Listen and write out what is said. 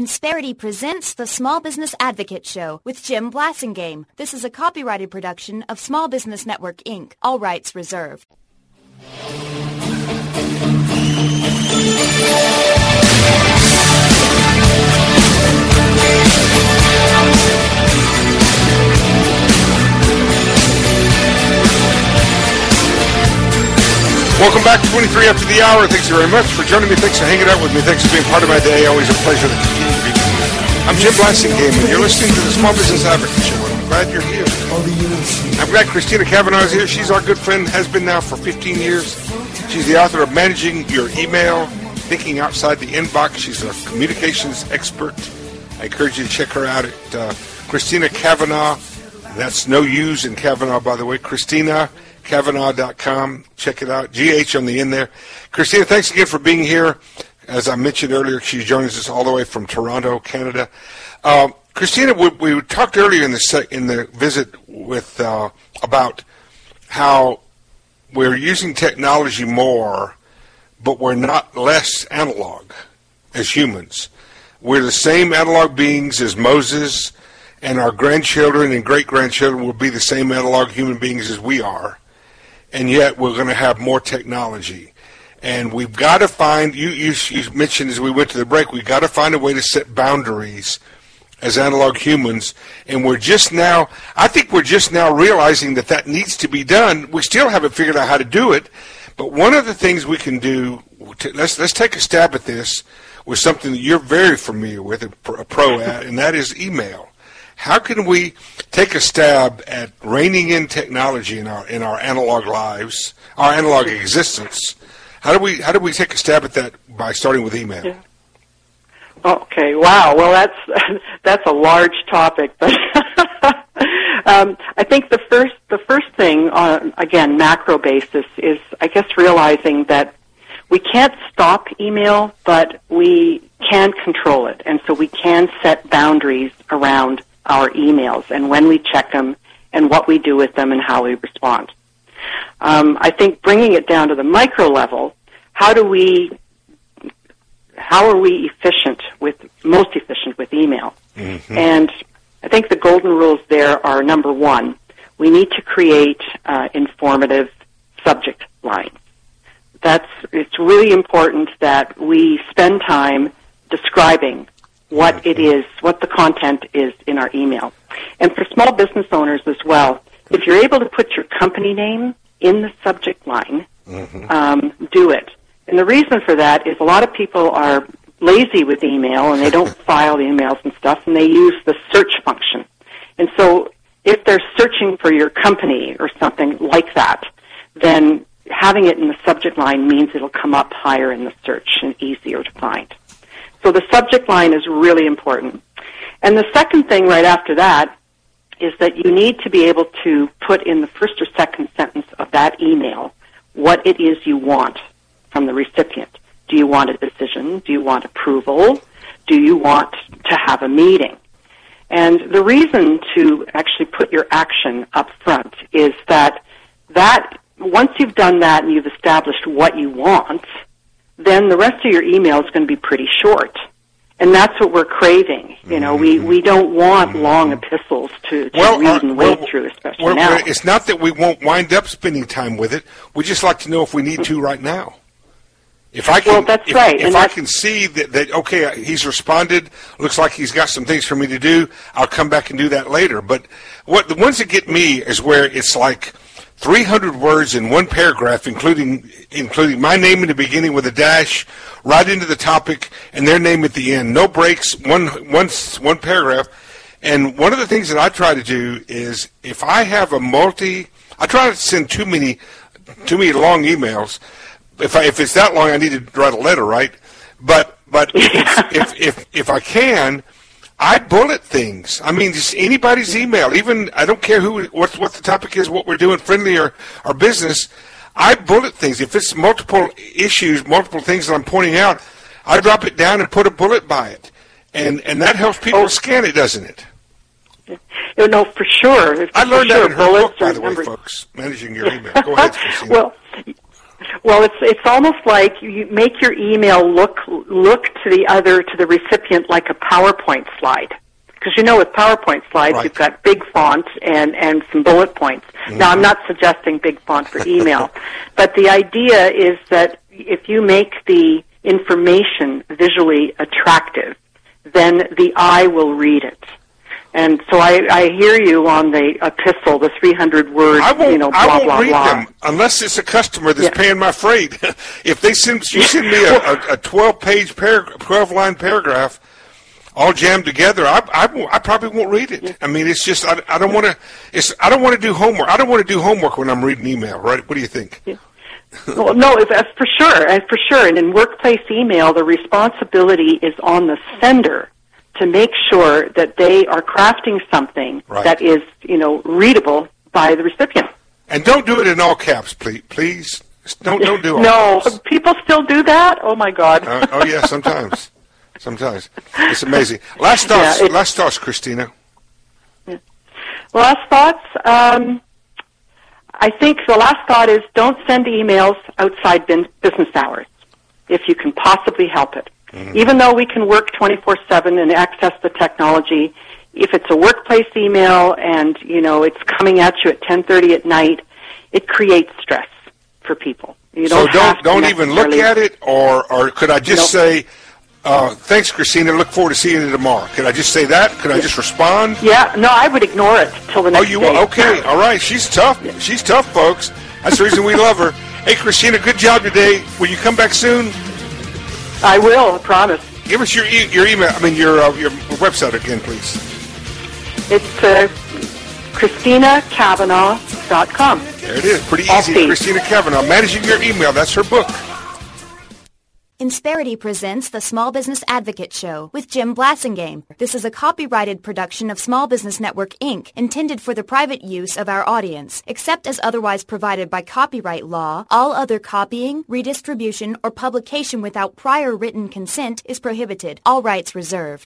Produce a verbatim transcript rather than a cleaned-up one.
Insperity presents the Small Business Advocate Show with Jim Blasingame. This is a copyrighted production of Small Business Network, Incorporated. All rights reserved. Welcome back to twenty-three after the hour. Thanks very much for joining me. Thanks for hanging out with me. Thanks for being part of my day. Always a pleasure to continue to be with you. I'm Jim Blasingame, and you're listening to the Small Business Advocate Show. I'm glad you're here. I'm glad Christina Cavanaugh is here. She's our good friend, has been now for fifteen years. She's the author of Managing Your Email, Thinking Outside the Inbox. She's a communications expert. I encourage you to check her out at uh, Christina Cavanaugh. That's no U's in Cavanaugh, by the way. Christina Cavanaugh dot com. Check it out. G H on the end there. Christina, thanks again for being here. As I mentioned earlier, she joins us all the way from Toronto, Canada. Uh, Christina, we, we talked earlier in the se- in the visit with uh, about how we're using technology more, but we're not less analog as humans. We're the same analog beings as Moses, and our grandchildren and great-grandchildren will be the same analog human beings as we are. And yet we're going to have more technology. And we've got to find, you, you, you mentioned as we went to the break, we've got to find a way to set boundaries as analog humans. And we're just now, I think we're just now realizing that that needs to be done. We still haven't figured out how to do it. But one of the things we can do, to, let's, let's take a stab at this with something that you're very familiar with, a pro at, and that is email. How can we take a stab at reining in technology in our in our analog lives, our analog existence? How do we how do we take a stab at that by starting with email? Yeah. Okay. Wow. Well, that's that's a large topic, but um, I think the first the first thing on again macro basis is I guess realizing that we can't stop email, but we can control it, and so we can set boundaries around our emails and when we check them and what we do with them and how we respond. Um, I think bringing it down to the micro level, how do we, how are we efficient with, most efficient with email? Mm-hmm. And I think the golden rules there are, number one, we need to create uh, informative subject lines. That's, it's really important that we spend time describing what it is, what the content is in our email. And for small business owners as well, if you're able to put your company name in the subject line, mm-hmm. um, do it. And the reason for that is a lot of people are lazy with email and they don't file emails and stuff, and they use the search function. And so if they're searching for your company or something like that, then having it in the subject line means it'll come up higher in the search and easier to find. So the subject line is really important. And the second thing right after that is that you need to be able to put in the first or second sentence of that email what it is you want from the recipient. Do you want a decision? Do you want approval? Do you want to have a meeting? And the reason to actually put your action up front is that that once you've done that and you've established what you want, then the rest of your email is going to be pretty short. And that's what we're craving. You know, we, we don't want long epistles to, to well, read and uh, wade well, through, especially well, now. It's not that we won't wind up spending time with it. We just like to know if we need to right now. If I can, well, that's if, right. If and I that's, can see that, that, okay, he's responded, looks like he's got some things for me to do, I'll come back and do that later. But what the ones that get me is where it's like three hundred words in one paragraph, including including my name in the beginning with a dash, right into the topic, and their name at the end. No breaks, one, one, one paragraph. And one of the things that I try to do is if I have a multi, I try to send too many, too many long emails. If I, if it's that long, I need to write a letter, right? But but if, if if if I can, I bullet things. I mean, just anybody's email. Even I don't care who, what what the topic is, what we're doing, friendly or, or business. I bullet things. If it's multiple issues, multiple things that I'm pointing out, I drop it down and put a bullet by it, and and that helps people oh. scan it, doesn't it? You know, for sure. I learned for that sure. in her Bullets book, by the way, number... folks. Managing Your Email. Go ahead, Christina. Well, Well, it's it's almost like you make your email look look to the other to the recipient like a PowerPoint slide. Because you know with PowerPoint slides, right. You've got big font and, and some bullet points. Mm-hmm. Now, I'm not suggesting big font for email, but the idea is that if you make the information visually attractive, then the eye will read it. And so I, I hear you on the epistle, the three hundred word, I won't, you know, blah, I won't blah, read blah. them unless it's a customer that's Yeah. paying my freight. If they send, you send me a, a, a twelve-page, paragraph, twelve-line paragraph all jammed together, I, I, won't- I probably won't read it. Yeah. I mean, it's just I, I don't want to. It's I don't want to do homework. I don't want to do homework when I'm reading email. Right? What do you think? Yeah. Well, no, if, that's for sure, and for sure. And in workplace email, the responsibility is on the sender to make sure that they are crafting something right. that is, you know, readable by the recipient. And don't do it in all caps, please. Please don't don't do all no, caps. people still do that. Oh my God. uh, oh yeah, sometimes, sometimes it's amazing. Last thoughts, Yeah, it, last thoughts, Christina. Yeah. Last thoughts. Um, I think the last thought is don't send emails outside bin- business hours if you can possibly help it. Mm-hmm. Even though we can work twenty-four seven and access the technology, if it's a workplace email and, you know, it's coming at you at ten thirty at night, it creates stress for people. You don't so don't have to don't even look at it, or or could I just nope. say, uh, thanks, Christina, look forward to seeing you tomorrow? Could I just say that? Could I just respond? Yeah, no, I would ignore it till the next Oh, you day. will? Okay, all right. She's tough. She's tough, folks. That's the reason we love her. Hey, Christina, good job today. Will you come back soon? I will, I promise. Give us your e- your email. I mean your uh, your website again, please. It's uh, Christina Cavanaugh dot com. There it is. Pretty All easy. fees. Christina Cavanaugh, managing your email. That's her book. Insperity presents the Small Business Advocate Show with Jim Blasingame. This is a copyrighted production of Small Business Network, Incorporated, intended for the private use of our audience. Except as otherwise provided by copyright law, all other copying, redistribution, or publication without prior written consent is prohibited. All rights reserved.